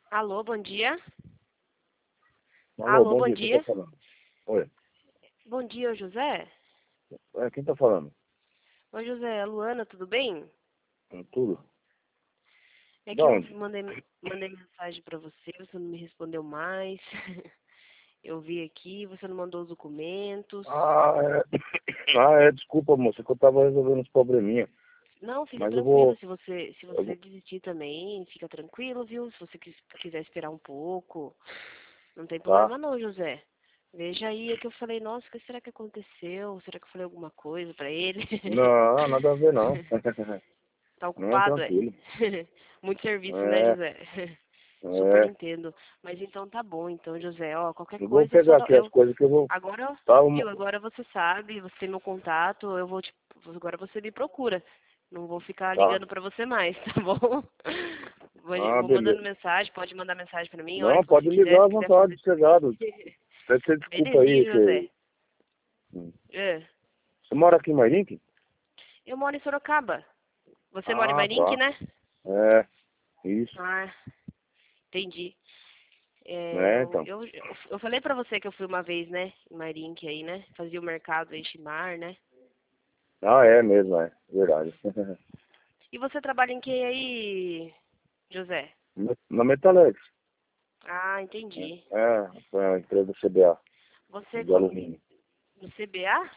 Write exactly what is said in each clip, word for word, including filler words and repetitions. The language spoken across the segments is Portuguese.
Alô, bom dia. Alô, Alô, bom bom dia, quem tá dia. falando? Oi, Bom dia, José. é, quem tá falando? Oi, José, é a Luana, tudo bem? Hum, Tudo? É Da que eu onde? mandei, mandei mensagem pra você, você não me respondeu mais. Eu vi aqui, você não mandou os documentos. Ah, é, ah, é, desculpa, moça, que eu tava resolvendo uns probleminha, Não, fica mas eu tranquilo, vou, se você, se eu você vou, desistir também, fica tranquilo, viu? Se você quis- quiser esperar um pouco, não tem tá? problema não, José. Veja aí, é que eu falei, nossa, o que será que aconteceu? Será que eu falei alguma coisa pra ele? Não, nada a ver não. Tá Não, ocupado, é? tranquilo. Muito serviço, né, É, José? Super é, entendo. Mas então tá bom, então, José, ó, qualquer eu vou coisa, só pegar não- aqui as eu coisas que eu vou, agora, tá, uma, viu, agora você sabe, você tem meu contato, eu vou te agora você me procura. Não vou ficar tá. ligando pra você mais, tá bom? Vou, Ah, vou mandando beleza. mensagem, pode mandar mensagem pra mim, a hora Não, que você pode quiser, ligar à se quiser vontade, fazer também. sossegado. Peço você desculpa aí, Belezinha, José. que, hum. É. Você mora aqui em Mairink? Eu moro em Sorocaba. Você mora em Ah, Mairink, tá. né? É, isso. Ah, entendi. É, É, eu, então. eu, eu falei pra você que eu fui uma vez, né, em Mairink aí, né? Fazia o mercado em Chimar, né? Ah, é mesmo, é. Verdade. E você trabalha em que aí, José? Na Metalex. Ah, entendi. É, foi a empresa C B A, Você de com- alumínio. no C B A?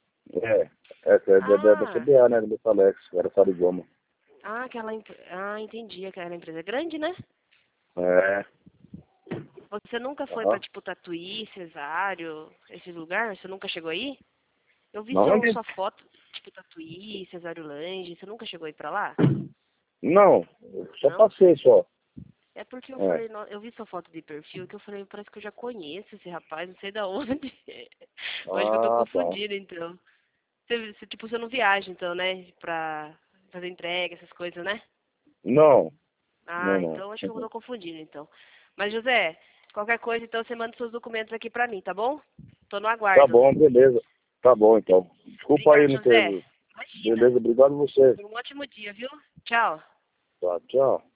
É, essa é da, da, da Ah, C B A, né, do Metalex, era Sarigoma. ah, aquela, empre- ah, entendi, aquela empresa grande, né? É, Você nunca foi pra aham. tipo Tatuí, Cesário, esse lugar? Você nunca chegou aí? Eu vi Na seu, onde? sua foto, tipo Tatuí, Cesário Lange. Você nunca chegou aí pra lá? Não, eu só Não? passei só. É porque eu É. falei, no- eu vi sua foto de perfil que eu falei, parece que eu já conheço esse rapaz, não sei da onde. Eu acho que eu tô Ah, tá. confundindo, então. Você, você, tipo, você não viaja, então, né? Pra fazer entrega, essas coisas, né? Não, não, Ah, não. então acho que eu tô confundindo, então. Mas, José, qualquer coisa, então, você manda seus documentos aqui pra mim, tá bom? Tô no Tá aguardo. bom, beleza. Tá bom, então. Desculpa aí Obrigado, não ter... José. Imagina. Beleza, obrigado a você. Um ótimo dia, viu? Tchau. Tá, tchau.